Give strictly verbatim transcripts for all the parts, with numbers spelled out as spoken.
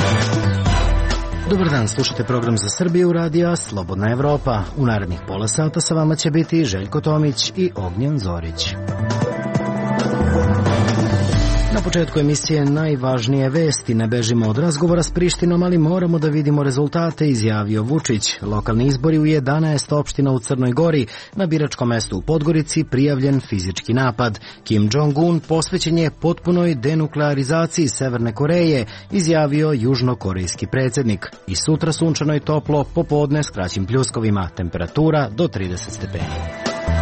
Dobar dan, slušate program za Srbiju radija Slobodna Evropa. U narednih pola sata sa vama će biti Željko Tomić i Ognjen Zorić. Na početku emisije najvažnije vesti. Ne bežimo od razgovora s Prištinom, ali moramo da vidimo rezultate, izjavio Vučić. Lokalni izbori u jedanaest opština u Crnoj Gori. Na biračkom mestu u Podgorici prijavljen fizički napad. Kim Jong-un posvećen je potpunoj denuklearizaciji Severne Koreje, izjavio južnokorejski predsjednik. I sutra sunčano i toplo, popodne s kraćim pljuskovima. Temperatura do trideset stepeni.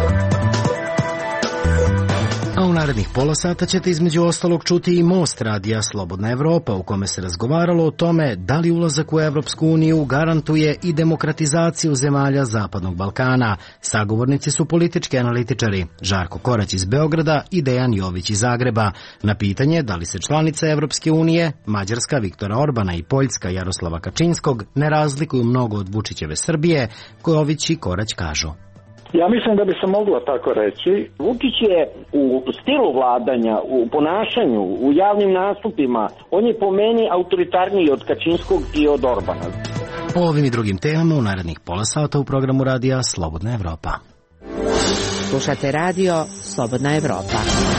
A u narednih pola sata ćete između ostalog čuti i Most radija Slobodna Evropa, u kome se razgovaralo o tome da li ulazak u Evropsku uniju garantuje i demokratizaciju zemalja Zapadnog Balkana. Sagovornici su politički analitičari Žarko Korać iz Beograda i Dejan Jović iz Zagreba. Na pitanje da li se članice Evropske unije, Mađarska Viktora Orbana i Poljska Jaroslava Kačinskog, ne razlikuju mnogo od Vučićeve Srbije, Jović i Korać kažu. Ja mislim da bi se moglo tako reći. Vučić je u stilu vladanja, u ponašanju, u javnim nastupima, on je po meni autoritarniji od Kačinskog i od Orbana. O ovim i drugim temama u narednih pola sata u programu radija Slobodna Evropa. Slušate radio Slobodna Evropa.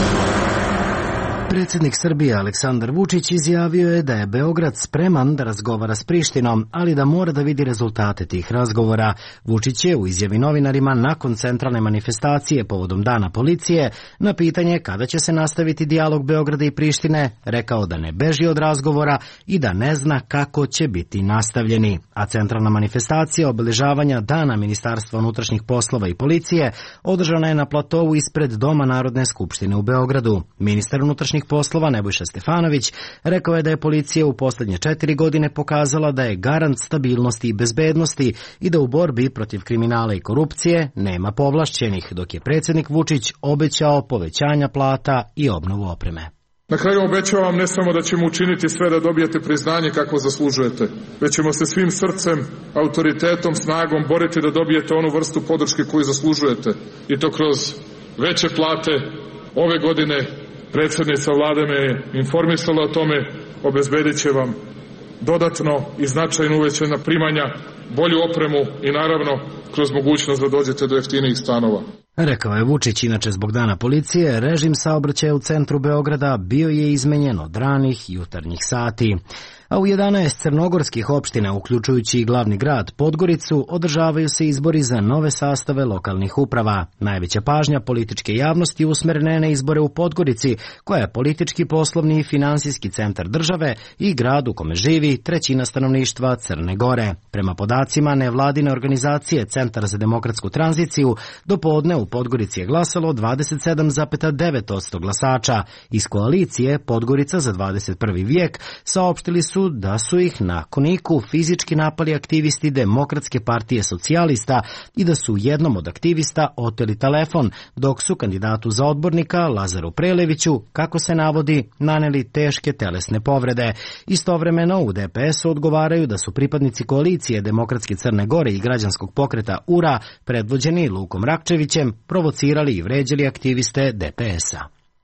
Predsjednik Srbije Aleksandar Vučić izjavio je da je Beograd spreman da razgovara s Prištinom, ali da mora da vidi rezultate tih razgovora. Vučić je u izjavi novinarima nakon centralne manifestacije povodom Dana policije na pitanje kada će se nastaviti dijalog Beograda i Prištine rekao da ne beži od razgovora i da ne zna kako će biti nastavljeni. A centralna manifestacija obeležavanja Dana Ministarstva unutrašnjih poslova i policije održana je na platovu ispred Doma Narodne skupštine u Beogradu. Ministar unutrašnjih poslova Nebojša Stefanović rekao je da je policija u posljednje četiri godine pokazala da je garant stabilnosti i bezbednosti i da u borbi protiv kriminala i korupcije nema povlašćenih, dok je predsjednik Vučić obećao povećanja plata i obnovu opreme. Na kraju obećavam ne samo da ćemo učiniti sve da dobijete priznanje kako zaslužujete, već ćemo se svim srcem, autoritetom, snagom boriti da dobijete onu vrstu podrške koju zaslužujete, i to kroz veće plate. Ove godine predsjednica vlade me je informisala o tome, obezbedit će vam dodatno i značajno uvećana primanja, bolju opremu i naravno kroz mogućnost da dođete do jeftinijih stanova. Rekao je Vučić. Inače, zbog Dana policije, režim saobraćaja u centru Beograda bio je izmenjen od ranih jutarnjih sati. A u jedanaest crnogorskih opština, uključujući i glavni grad Podgoricu, održavaju se izbori za nove sastave lokalnih uprava. Najveća pažnja političke javnosti usmerena je na izbore u Podgorici, koja je politički, poslovni i finansijski centar države i grad u kome živi trećina stanovništva Crne Gore. Prema podacima nevladine organizacije Centar za demokratsku tranziciju, do podne u Podgorici je glasalo dvadeset sedam zarez devet posto glasača. Iz koalicije Podgorica za dvadeset prvi vijek saopštili su da su ih na Koniku fizički napali aktivisti Demokratske partije socijalista i da su jednom od aktivista oteli telefon, dok su kandidatu za odbornika Lazaru Preleviću, kako se navodi, naneli teške telesne povrede. Istovremeno u D P S-u odgovaraju da su pripadnici koalicije Demokratske Crne Gore i građanskog pokreta U R A, predvođeni Lukom Rakčevićem, provocirali i vređali aktiviste D P S-a.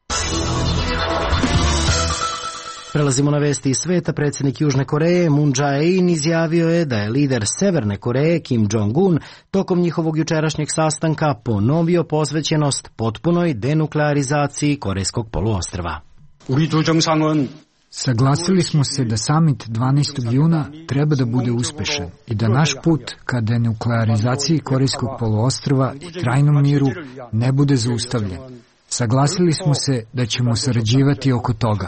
Prelazimo na vesti iz sveta. Predsjednik Južne Koreje Moon Jae-in izjavio je da je lider Severne Koreje Kim Jong-un tokom njihovog jučerašnjeg sastanka ponovio posvećenost potpunoj denuklearizaciji Korejskog poluostrva. Saglasili smo se da samit dvanaestog juna treba da bude uspešan i da naš put ka denuklearizaciji Korejskog poluostrva i trajnom miru ne bude zaustavljen. Saglasili smo se da ćemo sarađivati oko toga.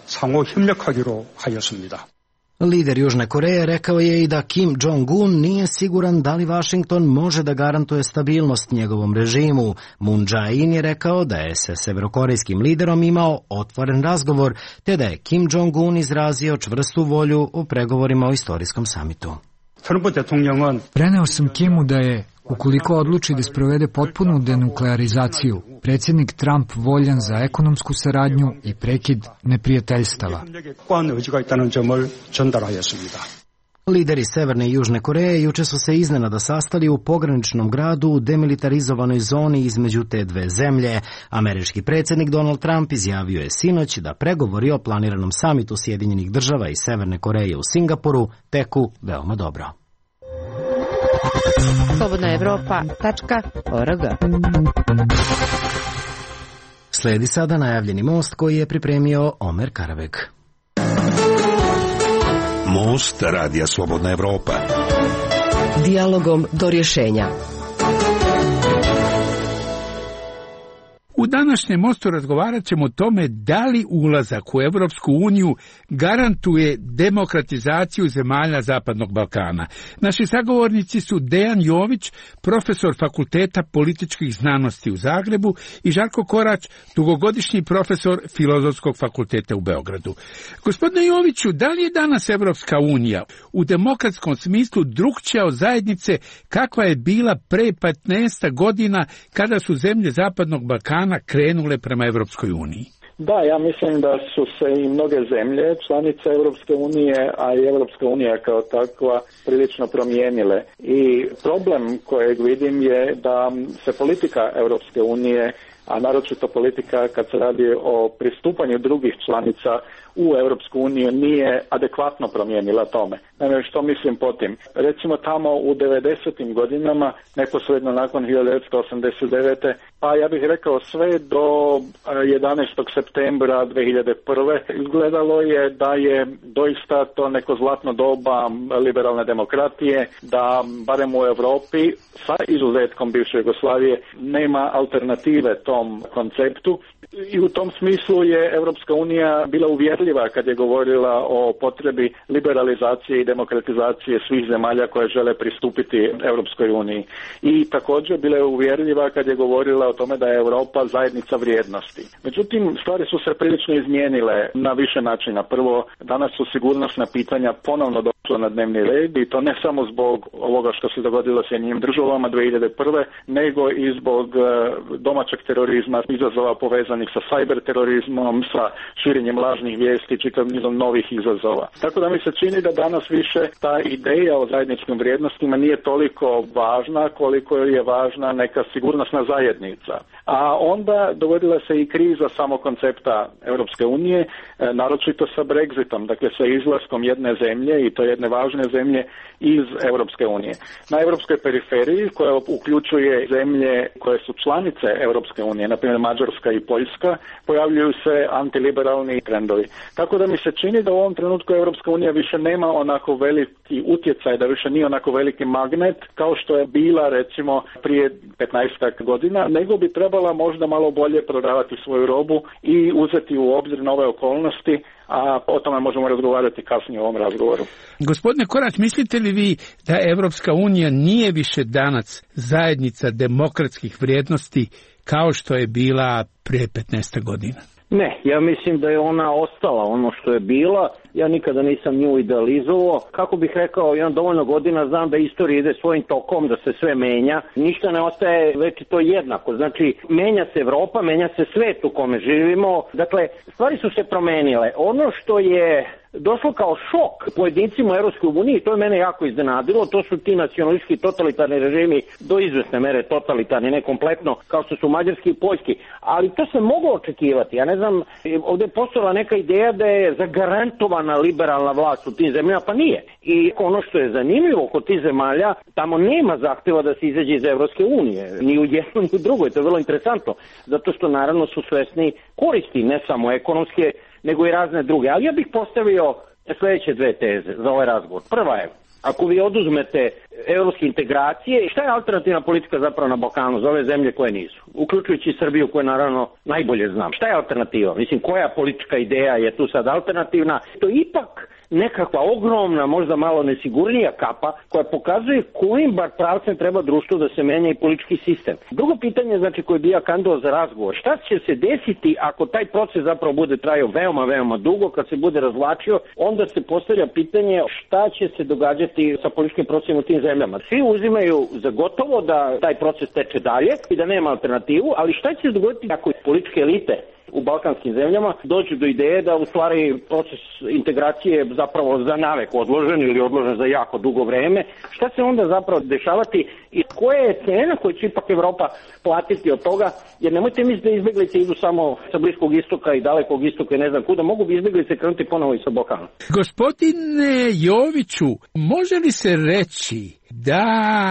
Lider Južne Koreje rekao je i da Kim Jong-un nije siguran da li Vašington može da garantuje stabilnost njegovom režimu. Moon Jae-in je rekao da je sa severokorejskim liderom imao otvoren razgovor, te da je Kim Jong-un izrazio čvrstu volju u pregovorima o istorijskom samitu. Preneo sam Kimu da je, ukoliko odluči da sprovede potpunu denuklearizaciju, predsjednik Trump voljan za ekonomsku saradnju i prekid neprijateljstava. Lideri Severne i Južne Koreje juče su se iznenada sastali u pograničnom gradu u demilitarizovanoj zoni između te dve zemlje. Američki predsjednik Donald Trump izjavio je sinoć da pregovori o planiranom samitu Sjedinjenih država i Severne Koreje u Singapuru teku veoma dobro. slobodna evropa tačka org. Sledi sada najavljeni most koji je pripremio Omer Karavek. Most Radija Slobodna Evropa. Dijalogom do rješenja. U današnjem mostu razgovarat ćemo o tome da li ulazak u Evropsku uniju garantuje demokratizaciju zemalja Zapadnog Balkana. Naši sagovornici su Dejan Jović, profesor Fakulteta političkih znanosti u Zagrebu, i Žarko Korać, dugogodišnji profesor Filozofskog fakulteta u Beogradu. Gospodine Joviću, da li je danas Evropska unija u demokratskom smislu drukčija od zajednice kakva je bila pre petnaest godina kada su zemlje Zapadnog Balkana krenule prema Evropskoj uniji? Da, ja mislim da su se i mnoge zemlje, članice Evropske unije, a i Evropska unija kao takva, prilično promijenile. I problem kojeg vidim je da se politika Evropske unije, a naročito politika kad se radi o pristupanju drugih članica u Europsku uniju, nije adekvatno promijenila tome. Naime, što mislim po tim? Recimo tamo u devedesetim godinama, neposredno nakon hiljadu devetsto osamdeset devete. pa ja bih rekao sve do jedanaestog septembra dve hiljade prve. izgledalo je da je doista to neko zlatno doba liberalne demokratije, da barem u Europi, sa izuzetkom bivše Jugoslavije, nema alternative tom konceptu. I u tom smislu je Europska unija bila uvjerljiva kad je govorila o potrebi liberalizacije i demokratizacije svih zemalja koje žele pristupiti Europskoj uniji. I također bila je uvjerljiva kad je govorila o tome da je Europa zajednica vrijednosti. Međutim, stvari su se prilično izmijenile na više načina. Prvo, danas su sigurnosna pitanja ponovno došla na dnevni red, i to ne samo zbog ovoga što se dogodilo s Sjedinjenim državama dve hiljade prve, nego i zbog domaćeg terorizma, izazova povezanih sa cyber terorizmom, sa širenjem lažnih vijesti, čitav nizom novih izazova. Tako da mi se čini da danas više ta ideja o zajedničkim vrijednostima nije toliko važna koliko je važna neka sigurnosna zajednica. A onda dogodila se i kriza samo koncepta Europske unije, naročito sa Brexitom, dakle sa izlaskom jedne zemlje, i to jedne važne zemlje, iz Europske unije. Na europskoj periferiji, koja uključuje zemlje koje su članice Europske unije, na primjer Mađarska i Poljska, pojavljuju se antiliberalni trendovi. Tako da mi se čini da u ovom trenutku Europska unija više nema onako veliki utjecaj, da više nije onako veliki magnet kao što je bila recimo prije petnaestak godina, nego bi trebala možda malo bolje prodavati svoju robu i uzeti u obzir nove okolnosti, a o tome možemo razgovarati kasnije u ovom razgovoru. Gospodine Korać, mislite li vi da Evropska unija nije više danas zajednica demokratskih vrijednosti kao što je bila prije petnaest godina? Ne, ja mislim da je ona ostala ono što je bila. Ja nikada nisam nju idealizovao. Kako bih rekao, ja dovoljno godina znam da istorija ide svojim tokom, da se sve menja. Ništa ne ostaje već to jednako. Znači, menja se Evropa, menja se svet u kome živimo. Dakle, stvari su se promenile. Ono što je došlo kao šok pojedincima u Europskoj uniji, to je mene jako iznenadilo, to su ti nacionalistički totalitarni režimi, do izvesne mere totalitarni, ne kompletno, kao što su mađarski i poljski, ali to se moglo očekivati. Ja ne znam, ovdje je postojala neka ideja da je zagarantovana liberalna vlast u tim zemljama, pa nije. I ono što je zanimljivo kod tih zemalja, tamo nema zahtjeva da se izađe iz Europske unije, ni u jednoj ni u drugoj, to je vrlo interesantno, zato što naravno su svesni koristi, ne samo ekonomske, nego i razne druge. Ali ja bih postavio sljedeće dve teze za ovaj razgovor. Prva je, ako vi oduzmete europske integracije, šta je alternativna politika zapravo na Balkanu za ove zemlje koje nisu? Uključujući Srbiju, koju naravno najbolje znam. Šta je alternativa? Mislim, koja politička ideja je tu sad alternativna? To je ipak nekakva ogromna, možda malo nesigurnija kapa koja pokazuje kojim bar pravcem treba društvo da se menja i politički sistem. Drugo pitanje, znači, koje bi ja kandidovao za razgovor, šta će se desiti ako taj proces zapravo bude trajao veoma, veoma dugo, kad se bude razvlačio, onda se postavlja pitanje šta će se događati sa političkim procesima u tim zemljama. Svi uzimaju za gotovo da taj proces teče dalje i da nema alternativu, ali šta će se dogoditi ako političke elite u balkanskim zemljama dođu do ideje da u stvari proces integracije zapravo za navek odložen ili odložen za jako dugo vreme. Šta se onda zapravo dešavati i koja je cena koju će ipak Evropa platiti od toga? Jer nemojte misliti da izbjeglice idu samo sa Bliskog istoka i Dalekog istoka i ne znam kuda, mogu bi izbjeglice krenuti ponovo i sa Balkana. Gospodine Joviću, može li se reći da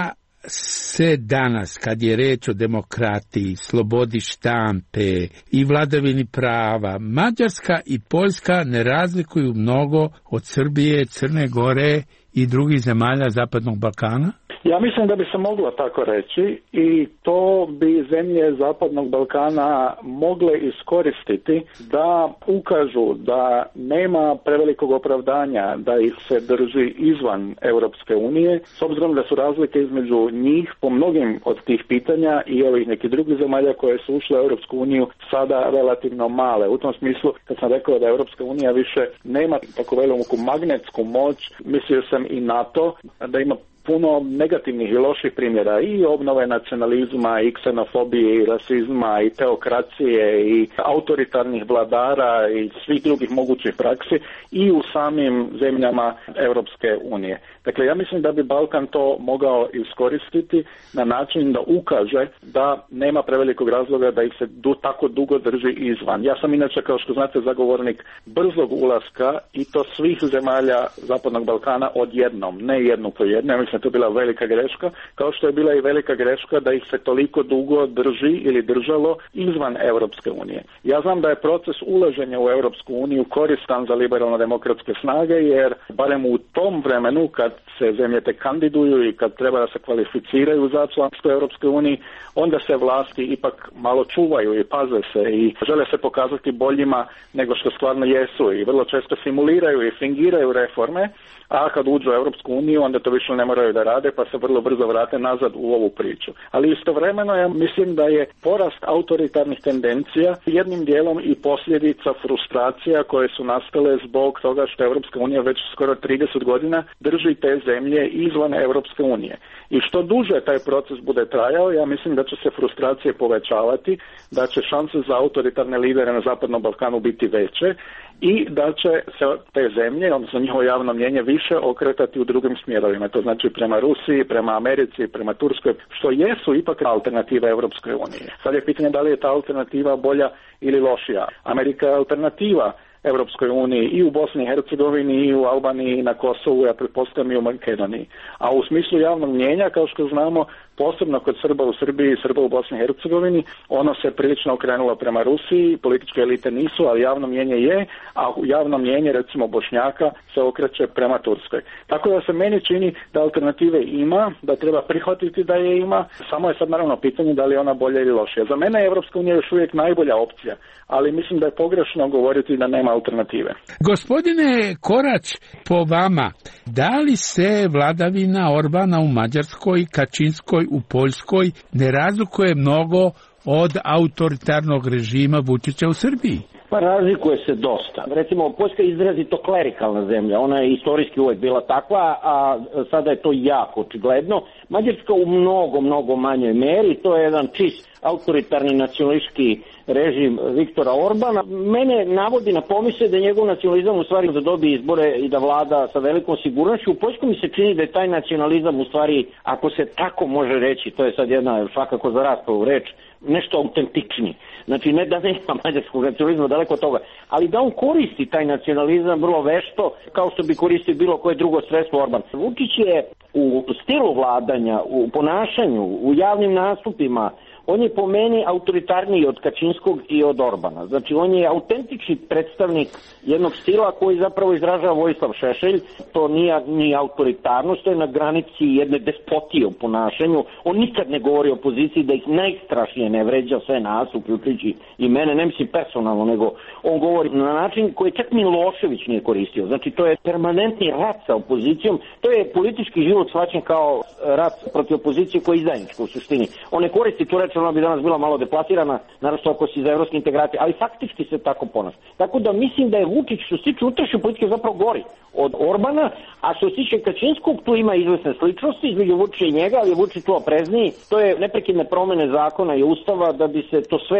se danas, kad je reč o demokratiji, slobodi štampe i vladavini prava, Mađarska i Poljska ne razlikuju mnogo od Srbije, Crne Gore i drugih zemalja Zapadnog Balkana? Ja mislim da bi se moglo tako reći i to bi zemlje Zapadnog Balkana mogle iskoristiti da ukažu da nema prevelikog opravdanja da ih se drži izvan Europske unije, s obzirom da su razlike između njih po mnogim od tih pitanja i ovih nekih drugih zemalja koje su ušle u Europsku uniju sada relativno male. U tom smislu, kad sam rekao da Europska unija više nema tako veliku magnetsku moć, mislio sam i na to da ima puno negativnih i loših primjera i obnove nacionalizma i ksenofobije i rasizma i teokracije i autoritarnih vladara i svih drugih mogućih praksi i u samim zemljama Europske unije. Dakle, ja mislim da bi Balkan to mogao iskoristiti na način da ukaže da nema prevelikog razloga da ih se du, tako dugo drži izvan. Ja sam inače, kao što znate, zagovornik brzog ulaska i to svih zemalja Zapadnog Balkana odjednom, ne jednu po jednu. Ja mislim da je to bila velika greška, kao što je bila i velika greška da ih se toliko dugo drži ili držalo izvan Europske unije. Ja znam da je proces ulaženja u Europsku uniju koristan za liberalno-demokratske snage, jer barem u tom vremenu kad se zemlje te kandiduju i kad treba da se kvalificiraju za članstvo Europske unije, onda se vlasti ipak malo čuvaju i paze se i žele se pokazati boljima nego što stvarno jesu i vrlo često simuliraju i fingiraju reforme, a kad uđu u Europsku uniju onda to više ne moraju da rade pa se vrlo brzo vrate nazad u ovu priču. Ali istovremeno ja mislim da je porast autoritarnih tendencija jednim dijelom i posljedica frustracija koje su nastale zbog toga što Europska unija već skoro trideset godina drži te zemlje izvan Europske unije. I što duže taj proces bude trajao, ja mislim da će se frustracije povećavati, da će šanse za autoritarne lidere na Zapadnom Balkanu biti veće i da će se te zemlje, odnosno njihovo javno mnijenje, više okretati u drugim smjerovima. To znači prema Rusiji, prema Americi, prema Turskoj, što jesu ipak alternative Europskoj uniji. Sad je pitanje da li je ta alternativa bolja ili lošija. Amerika je alternativa Europskoj uniji i u Bosni i Hercegovini i u Albaniji i na Kosovu, ja pretpostavljam i u Makedoniji. A u smislu javnog mnijenja, kao što znamo, posebno kod Srba u Srbiji i Srba u Bosni i Hercegovini, ono se prilično okrenulo prema Rusiji, političke elite nisu, ali javno mnijenje je, a javno mnijenje, recimo Bošnjaka, se okreće prema Turskoj. Tako da se meni čini da alternative ima, da treba prihvatiti da je ima, samo je sad naravno pitanje da li je ona bolja ili lošija. Za mene je Evropska unija još uvijek najbolja opcija, ali mislim da je pogrešno govoriti da nema alternative. Gospodine Korać, po vama, da li se vladavina Orbana u Mađarskoj, Kačinskoj u Poljskoj ne razlikuje mnogo od autoritarnog režima Vučića u Srbiji? Pa razlikuje se dosta. Recimo, Poljska je izrazito klerikalna zemlja, ona je istorijski uvijek bila takva, a sada je to jako očigledno. Mađarska u mnogo, mnogo manjoj meri, to je jedan čist autoritarni nacionalistički režim Viktora Orbana. Mene navodi na pomisle da je njegov nacionalizam u stvari da dobije izbore i da vlada sa velikom sigurnošću. U Poljskoj mi se čini da je taj nacionalizam u stvari, ako se tako može reći, to je sad jedna svakako za raspravu reč, nešto autentičniji. Znači ne da nema mađarskog nacionalizma, daleko od toga, ali da on koristi taj nacionalizam vrlo vešto, kao što bi koristio bilo koje drugo sredstvo Orban. Vučić je u stilu vladanja, u ponašanju, u javnim nastupima, on je po meni autoritarniji od Kačinskog i od Orbana. Znači, on je autentični predstavnik jednog stila koji zapravo izražava Vojislav Šešelj. To nije ni autoritarnost, to je na granici jedne despotije u ponašanju. On nikad ne govori o opoziciji da ih najstrašnije ne vređa sve nas, uključujući i mene, ne mislim personalno, nego on govori na način koji čak Milošević nije koristio. Znači, to je permanentni rat sa opozicijom. To je politički život shvaćen kao rat protiv opozicije koji je izdajničko u suštini. On ne koristi tu reč, ona bi danas bila malo deplasirana, naravno ako si za evropske integracije, ali faktički se tako ponaša. Tako da mislim da je Vučić što se tiče unutrašnje politike zapravo gori od Orbana, a što se tiče Kačinskog, tu ima izvesne sličnosti između Vučića i njega, ali je Vučić tu oprezniji. To je neprekidne promene zakona i ustava da bi se to sve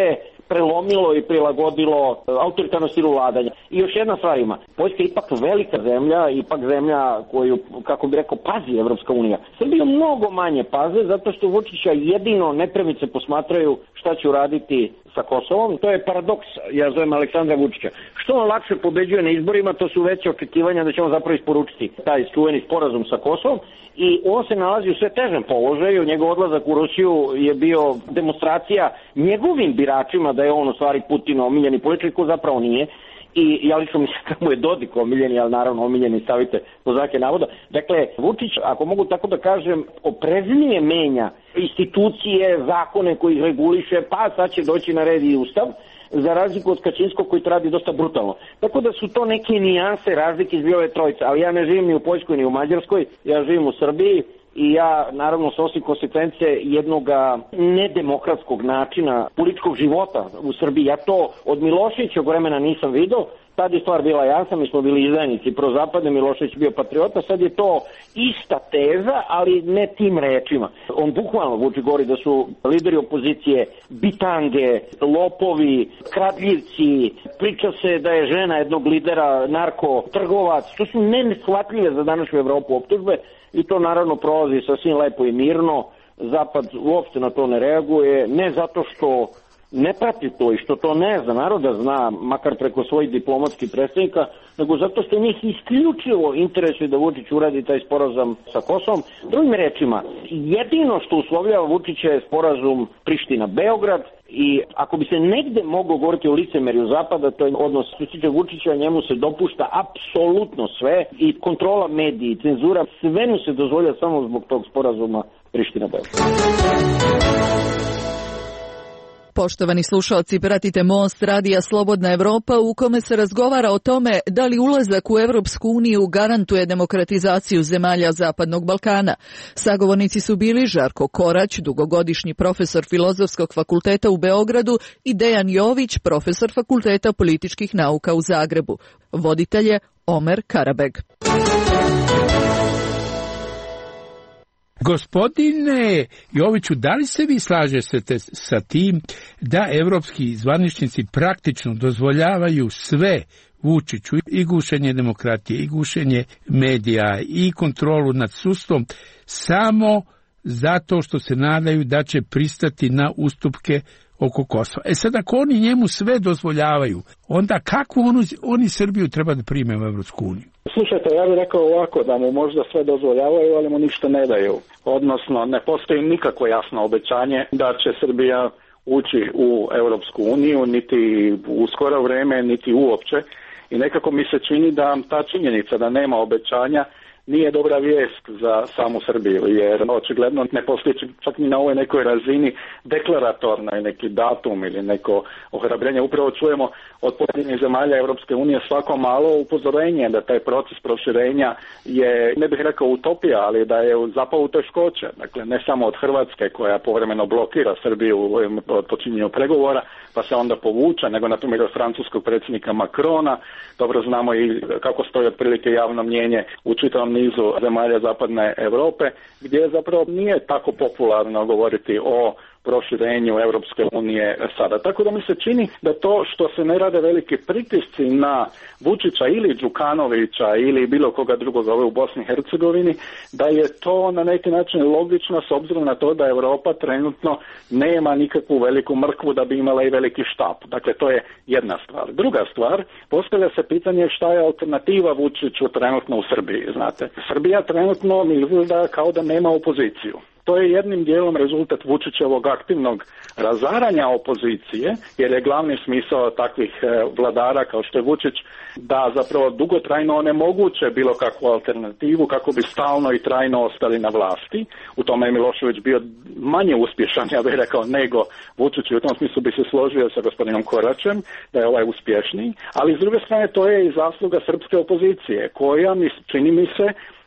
prelomilo i prilagodilo autoritarno stilu vladanja. I još jedna stvar ima, Poljska je ipak velika zemlja, ipak zemlja koju, kako bi rekao, pazi Evropska unija. Srbiju mnogo manje paze, zato što Vučića jedino nepremice posmatraju šta će uraditi sa Kosovom. To je paradoks, ja zovem Aleksandra Vučića. Što on lakše pobeđuje na izborima, to su veće očekivanja da će on zapravo isporučiti taj čuveni sporazum sa Kosovom, i on se nalazi u sve težem položaju. Njegov odlazak u Rusiju je bio demonstracija njegovim biračima da je on u stvari Putin omiljeni političar, ko zapravo nije. I ja lično mislim da mu je Dodik omiljeni, ali naravno omiljeni stavite po znake navoda. Dakle, Vučić, ako mogu tako da kažem, opreznije menja institucije, zakone koji ih reguliše, pa sad će doći na red i ustav, za razliku od Kačinskog koji to radi dosta brutalno. Tako da su to neke nijanse razlike iz ove trojice, ali ja ne živim ni u Poljskoj ni u Mađarskoj, ja živim u Srbiji i ja naravno snosim konsekvence jednog nedemokratskog načina političkog života u Srbiji. Ja to od Miloševićeg vremena nisam vidio. Tad je stvar bila jasna, mi smo bili izdajnici prozapadne, Milošević bio patriota, sad je to ista teza, ali ne tim rečima. On bukvalno, Vučić, govori da su lideri opozicije bitange, lopovi, kradljivci, priča se da je žena jednog lidera narkotrgovac, to su neshvatljive za današnju Evropu optužbe i to naravno prolazi sasvim lepo i mirno. Zapad uopšte na to ne reaguje, ne zato što ne prati to i što to ne zna, naroda zna, makar preko svojih diplomatskih predstavnika, nego zato što njih isključivo interesuje da Vučić uradi taj sporazum sa Kosovom. Drugim rečima, jedino što uslovljava Vučića je sporazum Priština-Beograd, i ako bi se negde moglo govoriti o licemerju Zapada, to je odnos što se tiče Vučića, njemu se dopušta apsolutno sve i kontrola mediji, cenzura, sve mu se dozvolja samo zbog tog sporazuma Priština-Beograd. Poštovani slušalci, pratite Most radija Slobodna Evropa u kome se razgovara o tome da li ulazak u Evropsku uniju garantuje demokratizaciju zemalja Zapadnog Balkana. Sagovornici su bili Žarko Korać, dugogodišnji profesor Filozofskog fakulteta u Beogradu, i Dejan Jović, profesor Fakulteta političkih nauka u Zagrebu. Voditelj je Omer Karabeg. Gospodine Joviću, da li se vi slažete sa tim da evropski zvaničnici praktično dozvoljavaju sve Vučiću, i gušenje demokratije, i gušenje medija, i kontrolu nad sudstvom, samo zato što se nadaju da će pristati na ustupke oko Kosova? E sad, ako oni njemu sve dozvoljavaju, onda kakvu onu, oni Srbiju treba da prime u Evropsku uniju? Slušajte, ja bih rekao ovako, da mu možda sve dozvoljavaju, ali mu ništa ne daju. Odnosno, ne postoji nikakvo jasno obećanje da će Srbija ući u Europsku uniju, niti u skoro vreme, niti uopće. I nekako mi se čini da ta činjenica da nema obećanja nije dobra vijest za samu Srbiju, jer očigledno ne postoji čak ni na ovoj nekoj razini deklaratornoj neki datum ili neko ohrabrenje. Upravo čujemo od pojedinih zemalja Europske unije svako malo upozorenje da taj proces proširenja je, ne bih rekao utopija, ali da je zapao u teškoće. Dakle, ne samo od Hrvatske koja povremeno blokira Srbiju od počinjenja pregovora, pa se onda povuče, nego na primjer od francuskog predsjednika Macrona. Dobro znamo i kako stoji otprilike javno mnjenje u čitavom nizu zemalja Zapadne Europe, gdje zapravo nije tako popularno govoriti o proširenju Europske unije sada. Tako da mi se čini da to što se ne rade veliki pritisci na Vučića ili Đukanovića ili bilo koga drugoga u Bosni i Hercegovini, da je to na neki način logično s obzirom na to da Europa trenutno nema nikakvu veliku mrkvu da bi imala i veliki štap. Dakle, to je jedna stvar. Druga stvar, postavlja se pitanje šta je alternativa Vučiću trenutno u Srbiji, znate. Srbija trenutno mi izgleda kao da nema opoziciju. To je jednim dijelom rezultat Vučićevog aktivnog razaranja opozicije, jer je glavni smisao takvih vladara kao što je Vučić da zapravo dugotrajno onemoguće bilo kakvu alternativu kako bi stalno i trajno ostali na vlasti. U tome je Milošević bio manje uspješan, ja bih rekao, nego Vučić, i u tom smislu bi se složio sa gospodinom Koračem da je ovaj uspješniji, ali s druge strane to je i zasluga srpske opozicije koja, čini mi se,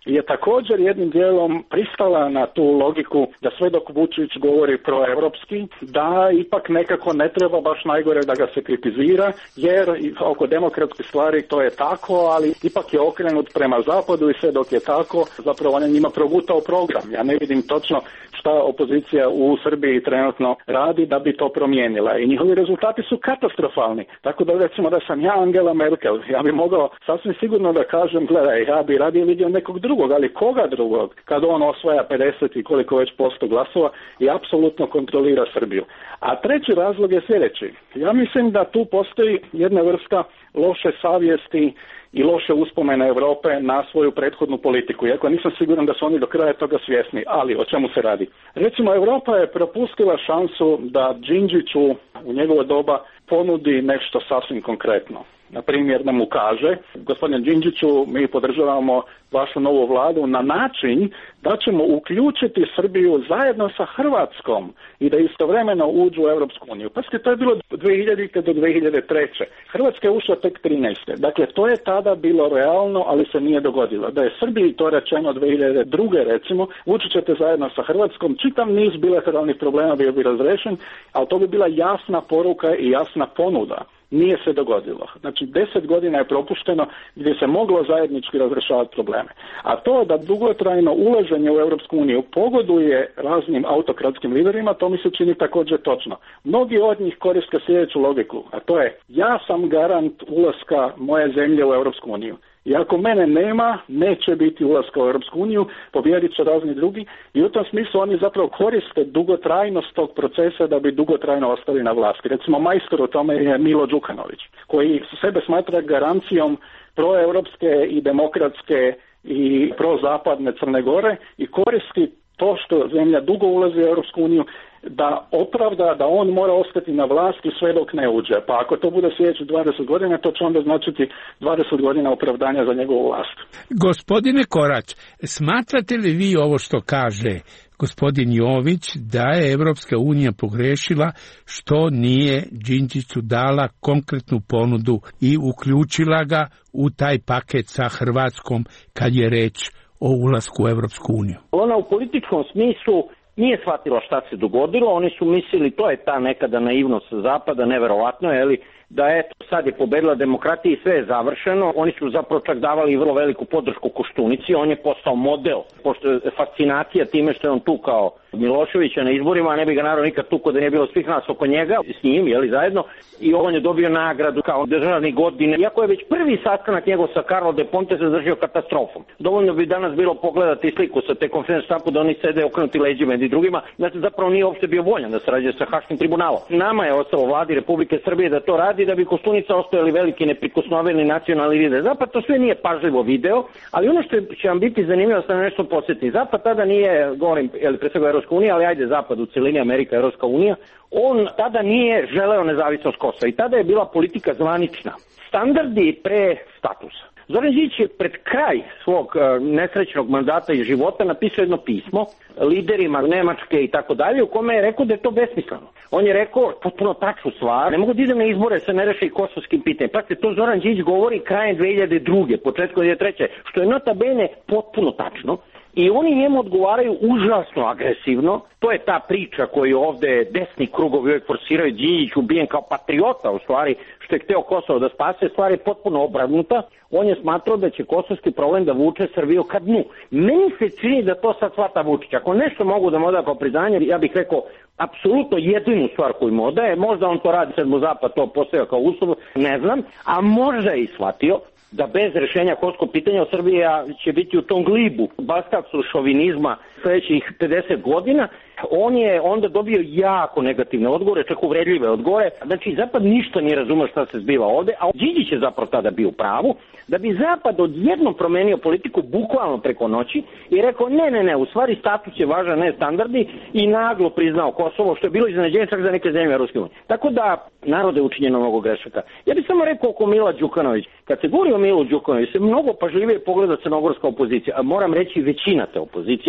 je također jednim dijelom pristala na tu logiku da sve dok Vučić govori proevropski, da ipak nekako ne treba baš najgore da ga se kritizira, jer oko demokratskih stvari to je tako, ali ipak je okrenut prema zapadu i sve dok je tako, zapravo on je njima progutao program. Ja ne vidim točno šta opozicija u Srbiji trenutno radi da bi to promijenila i njihovi rezultati su katastrofalni. Tako da recimo da sam ja Angela Merkel, ja bi mogao sasvim sigurno da kažem, gledaj, ja bi radije vidio nekog drugog, ali koga drugog, kad on osvaja pedeset i koliko već posto glasova i apsolutno kontrolira Srbiju. A treći razlog je sljedeći. Ja mislim da tu postoji jedna vrsta loše savjesti i loše uspomene Europe na svoju prethodnu politiku, iako nisam siguran da su oni do kraja toga svjesni, ali o čemu se radi. Recimo, Europa je propustila šansu da Đinđiću u njegovo doba ponudi nešto sasvim konkretno. Na primjer, da mu kaže, gospodine Đinđiću, mi podržavamo vašu novu vladu na način da ćemo uključiti Srbiju zajedno sa Hrvatskom i da istovremeno uđu u Europsku uniju. Paske, to je bilo dvije hiljadite do dvije hiljade treće. Hrvatska je ušla tek trinaeste. Dakle, to je tada bilo realno, ali se nije dogodilo. Da je Srbiji to rečeno dvije hiljade druge recimo, ući ćete zajedno sa Hrvatskom, čitav niz bilateralnih problema bio bi razrešen, ali to bi bila jasna poruka i jasna ponuda. Nije se dogodilo. Znači, deset godina je propušteno gdje se moglo zajednički razrešavati probleme. A to da dugotrajno ulaženje u Europsku uniju pogoduje raznim autokratskim liderima, to mi se čini također točno. Mnogi od njih koriste sljedeću logiku, a to je ja sam garant ulaska moje zemlje u Europsku uniju. I ako mene nema, neće biti ulaska u Europsku uniju, pobjedit će razni drugi i u tom smislu oni zapravo koriste dugotrajnost tog procesa da bi dugotrajno ostali na vlasti. Recimo majstor u tome je Milo Đukanović, koji sebe smatra garancijom proeuropske i demokratske i prozapadne Crne Gore i koristi to što zemlja dugo ulazi u Europsku uniju da opravda da on mora ostati na vlasti sve dok ne uđe. Pa ako to bude sljedećih dvadeset godina, to će onda značiti dvadeset godina opravdanja za njegovu vlast. Gospodine Korać, smatrate li vi ovo što kaže gospodin Jović da je Evropska unija pogrešila što nije Đinđiću dala konkretnu ponudu i uključila ga u taj paket sa Hrvatskom kad je reč o ulasku u Evropsku uniju? Ona u političkom smislu nije shvatila šta se dogodilo, oni su mislili, to je ta nekada naivnost Zapada, neverovatno je, ali da eto, sad je pobedila demokratija i sve je završeno. Oni su zapravo čak davali vrlo veliku podršku Koštunici, on je postao model, pošto je fascinacija time što je on tukao Miloševića na izborima, a ne bi ga naravno nikad tukao da nije bilo svih nas oko njega, s njim, jeli, zajedno, i on je dobio nagradu kao državni godine, iako je već prvi sastanak njegov sa Karlo de Ponte se završio katastrofom. Dovoljno bi danas bilo pogledati sliku sa te konferencije štampu da oni sede okrenuti leđima i drugima, znači zapravo nije uopšte bio voljan da sarađuje sa Haškim tribunalom. Nama je ostalo vladi Republike Srbije da to radi, da bi Koštunica ostajali veliki neprikosnoveni nacionalni lider. Zapad to sve nije pažljivo video, ali ono što će vam biti zanimljivo da se na nešto posjeti. Zapad tada nije, govorim, jel, pre svega Evropska unija, ali ajde Zapad u celini, Amerika, Evropska unija, on tada nije želeo nezavisnost Kosova i tada je bila politika zvanična. Standardi pre statusa. Zoran Đinđić je pred kraj svog uh, nesrećnog mandata i života napisao jedno pismo liderima Nemačke i tako dalje, u kome je rekao da je to besmisleno. On je rekao potpuno tačnu stvar, ne mogu da idem na izbore se ne reši kosovskim pitanjem. Pratite, to Zoran Đinđić govori krajem dve hiljade druge, početkom dve hiljade treće, što je nota bene potpuno tačno. I oni njemu odgovaraju užasno agresivno. To je ta priča koju ovde desni krugovi uvijek forsiraju, Đinđić ubijen kao patriota u stvari, što je hteo Kosovo da spase, stvar je potpuno obrnuta. On je smatrao da će kosovski problem da vuče Srbiju ka dnu. Meni se čini da to sad shvata Vučić. Ako nešto mogu da mu oda kao priznanje, ja bih rekao apsolutno jedinu stvar koju mu odaje, možda on to radi sad mu Zapad to postavio kao uslov, ne znam, a možda je i shvatio da bez rešenja kosovskog pitanja Srbija će biti u tom glibu baskavcu šovinizma sljedećih pedeset godina, on je onda dobio jako negativne odgovore, čak uvredljive odgovore. Znači, Zapad ništa nije razumio šta se zbiva ovde, a Đinđić je zapravo tada bio u pravu, da bi Zapad odjednom promenio politiku bukvalno preko noći i rekao ne, ne, ne, u stvari status je važan, ne standardi, i naglo priznao Kosovo, što je bilo iznenađenje čak za neke zemlje Ruske unije. Tako da, narode je učinjeno mnogo grešaka. Ja bih samo rekao oko Mila Đukanović. Kad se govori o Milu Đukanoviću, se mnogo pažljivije pogleda crnogorska opozicija, a moram reći većina te opozicije. To je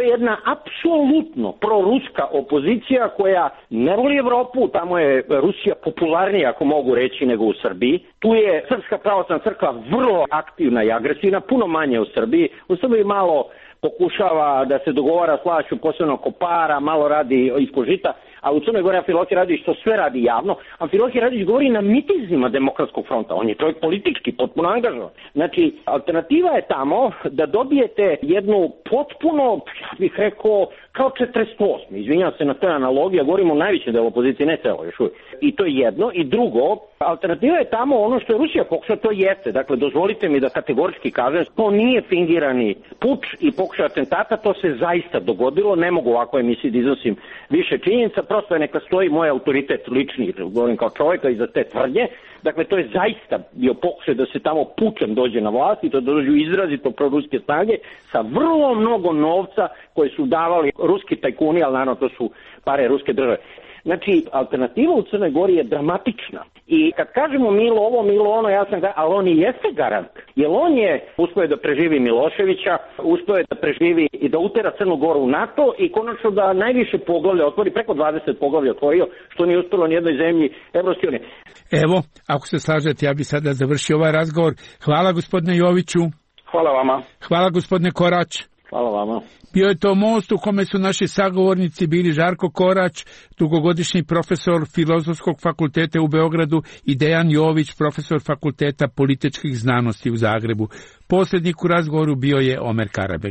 je jedna apsolutno proruska opozicija koja ne voli Evropu, tamo je Rusija popularnija, ako mogu reći, nego u Srbiji. Tu je Srpska pravoslavna crkva vrlo aktivna i agresivna, puno manje u Srbiji. U Srbiji malo pokušava da se dogovara s vlašću, posebno oko para, malo radi ispod žita, a u Crnoj Gori Amfilohije Radić to sve radi javno. Amfilohije Radić govori na mitizima Demokratskog fronta, on je čovjek politički, potpuno angažovan. Znači, alternativa je tamo da dobijete jednu potpuno, ja bih rekao, kao četrdeset osam. Izvinjam se na toj analogiji, ja govorim o najvećem delu opozicije, ne celo još uvijek. I to je jedno. I drugo, alternativa je tamo ono što je Rusija pokušala, to jeste. Dakle, dozvolite mi da kategorički kažem, to nije fingirani puč i pokušaj atentata, to se zaista dogodilo. Ne mogu ovako emisiji da iznosim više činjenica, prosto je neka stoji moj autoritet lični, govorim kao čovjeka iza te tvrdnje. Dakle, to je zaista bio pokušaj da se tamo pučem dođe na vlast i to dođu izrazito proruske snage sa vrlo mnogo novca koje su davali ruski tajkuni, ali naravno to su pare ruske države. Znači, alternativa u Crnoj Gori je dramatična. I kad kažemo Milo ovo, Milo ono, ja sam ga, ali on i jeste garant. Jer on je uspio da preživi Miloševića, uspio da preživi i da utera Crnu Goru u NATO i konačno da najviše poglavlja otvori, preko dvadeset poglavlja otvorio, što nije uspjelo nijednoj zemlji Evropske unije. Evo, ako se slažete, ja bi sada završio ovaj razgovor. Hvala gospodine Joviću. Hvala vama. Hvala gospodine Korać. Hvala vama. Bio je to most u kome su naši sagovornici bili Žarko Korać, dugogodišnji profesor Filozofskog fakulteta u Beogradu, i Dejan Jović, profesor Fakulteta političkih znanosti u Zagrebu. Posljednik u razgovoru bio je Omer Karabek.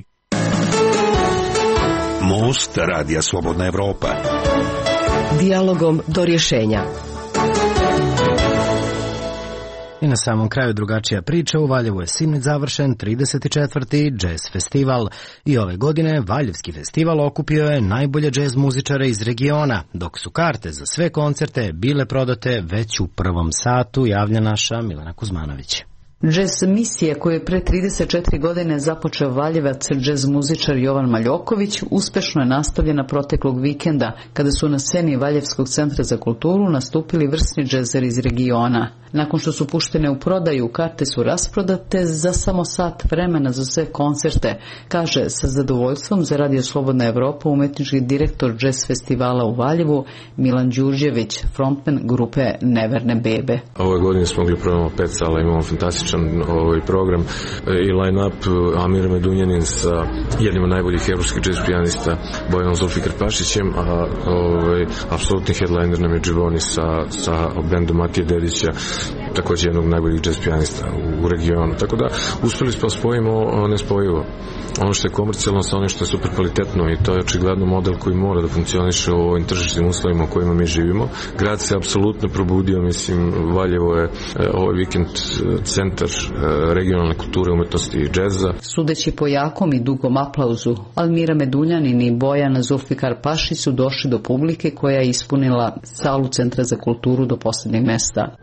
Most Radija Slobodna Evropa. Dijalogom do rješenja. I na samom kraju drugačija priča. U Valjevu je sinoć završen trideset četvrti Jazz festival i ove godine Valjevski festival okupio je najbolje džez muzičare iz regiona, dok su karte za sve koncerte bile prodate već u prvom satu, javlja naša Milena Kuzmanović. Džez misije koju je pre trideset četiri godine započeo Valjevac džez muzičar Jovan Maljoković uspešno je nastavljena proteklog vikenda kada su na sceni Valjevskog centra za kulturu nastupili vrsni džezeri iz regiona. Nakon što su puštene u prodaju, karte su rasprodate za samo sat vremena za sve koncerte, kaže sa zadovoljstvom za Radio Slobodna Evropa umetnički direktor džez festivala u Valjevu Milan Đurđević, frontman grupe Neverne bebe. Ove godine smo mogli prodamo pet sala, imamo fantastičan ovaj program i line-up. Amir Medunjanin sa jednim od najboljih evropskih džez pijanista Bojanom Zulfikar Pašićem, a ovaj, apsolutni headliner nam je Dživoni sa, sa bendom Matije Dedića, također jednog najboljih jazz pijanista u regionu. Tako da uspjeli smo spojimo nespojivo. Ono što je komercijalno sa onim što je super kvalitetno, i to je očigledno model koji mora da funkcioniše u ovim tržišnim uslovima u kojima mi živimo. Grad se apsolutno probudio, mislim, Valjevo je ovaj vikend centar regionalne kulture, umetnosti i džeza. Sudeći po jakom i dugom aplauzu, Almira Medunjanin i Bojana Zulfikar Pašić su došli do publike koja je ispunila salu Centra za kulturu do posljednjeg mesta.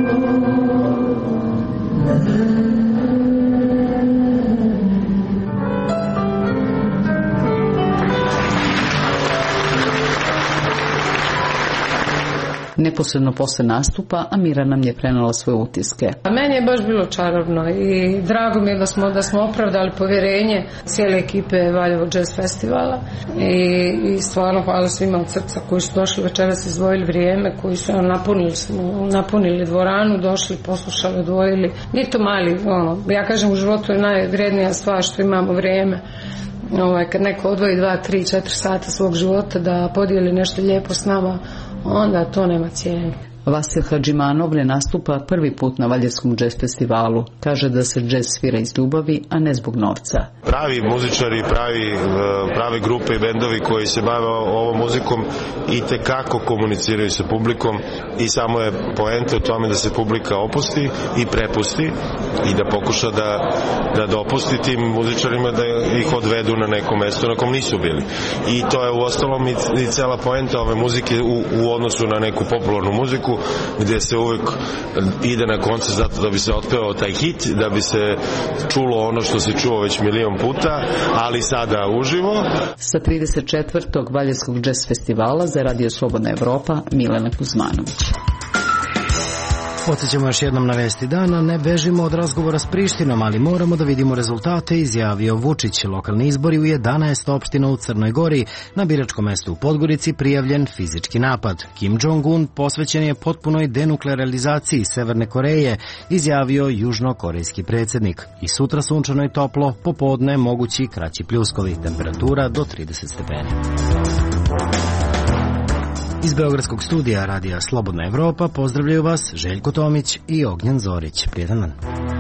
Neposredno posle nastupa Amira nam je prenala svoje utiske. A meni je baš bilo čarobno i drago mi je da smo, da smo opravdali povjerenje cijele ekipe Valjevo Jazz Festivala i, i stvarno hvala svima od srca koji su došli večeras, izdvojili vrijeme, koji su napunili, napunili dvoranu, došli, poslušali, odvojili. Nije to mali, ono, ja kažem u životu je najvrednija stvar što imamo vrijeme. Ovaj, kad neko odvoji dva, tri, četiri sata svog života da podijeli nešto lijepo s nama, onda to nema cijene. Vasil Hadžimanov ne nastupa prvi put na Valjevskom džez festivalu. Kaže da se džez svira iz ljubavi, a ne zbog novca. Pravi muzičari, pravi, prave grupe i bendovi koji se bave ovom muzikom i tekako komuniciraju sa publikom i samo je poenta u tome da se publika opusti i prepusti i da pokuša da, da dopusti tim muzičarima da ih odvedu na neko mesto na kom nisu bili. I to je uostalom i, i cela poenta ove muzike u, u odnosu na neku popularnu muziku, gdje se uvijek ide na koncert zato da bi se otpevao taj hit, da bi se čulo ono što se čuo već milion puta, ali sada uživo. Sa trideset četvrtog Valjevskog džez festivala za Radio Slobodna Evropa, Milena Kuzmanović. Podsjećamo još jednom na vesti dana, ne bežimo od razgovora s Prištinom, ali moramo da vidimo rezultate, izjavio Vučić. Lokalni izbori u jedanaest opština u Crnoj Gori, na biračkom mestu u Podgorici prijavljen fizički napad. Kim Jong-un posvećen je potpunoj denuklearizaciji Severne Koreje, izjavio južnokorejski predsjednik. I sutra sunčano i toplo, popodne mogući kraći pljuskovi, temperatura do trideset stepeni. Iz Beogradskog studija Radija Slobodna Evropa pozdravljaju vas Željko Tomić i Ognjen Zorić. Prijetan dan.